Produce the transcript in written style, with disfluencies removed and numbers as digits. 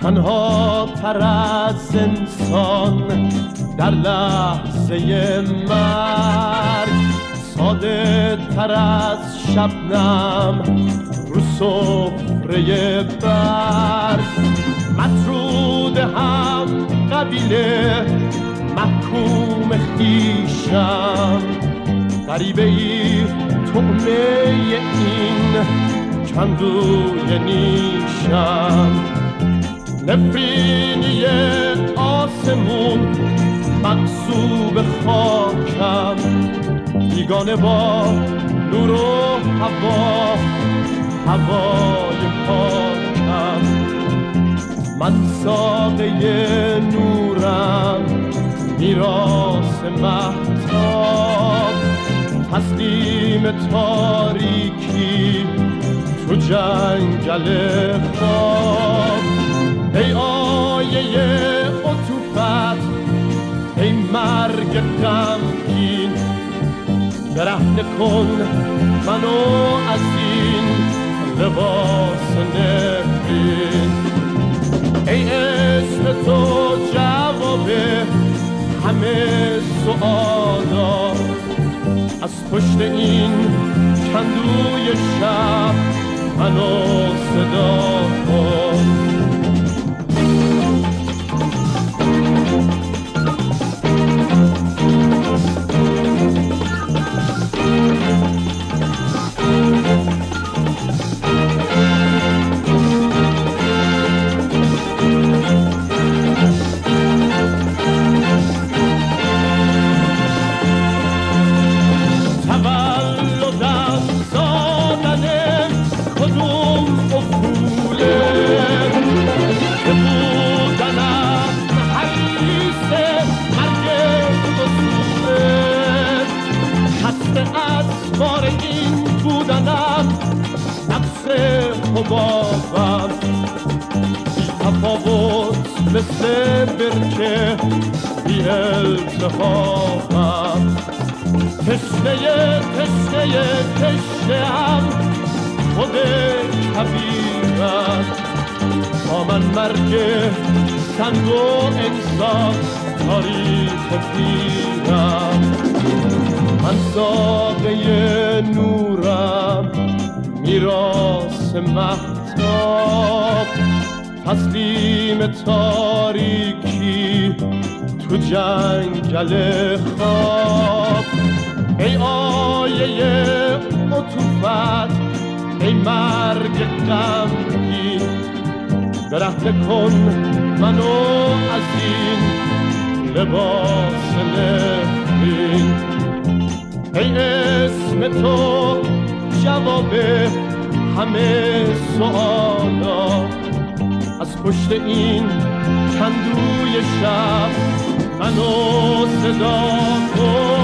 تنها تر از انسان در لحظه مرگ، ساده تر از شبنم رو سفره برگ، مطرود هم قبیله محکوم خویشم، غریبه ای طعمه این کندوی نیشم، نفرینی آسمون مغصوب خاکم، بیگانه با نور و هوا هوای پاکم، من ساقه نورم میراث مهتاب، تسلیم تاریکی تو جنگل خواب، ای آیه عطوفت ای مرگ غمگین، برهنه کن منو از این لباس نفرین، ای اسم تو جواب همه سؤالا، از پشت این کندوی شب منو صدا کن. بار این بودنم نفس حبابم، بی تفاوت مثل برکه بی التهابم، تشنه هم خود کبیرم، با من مرگ سنگ و انسان تاریخ پیرم، من ساقه نورم میراث مهتاب، تسلیم تاریکی تو جنگل خواب، ای آیه عطوفت ای مرگ غمگین، برهنه کن منو از این لباس نفرین، ای اسم تو جواب همه سؤالا، از پشت این کندوی شب منو صدا کن.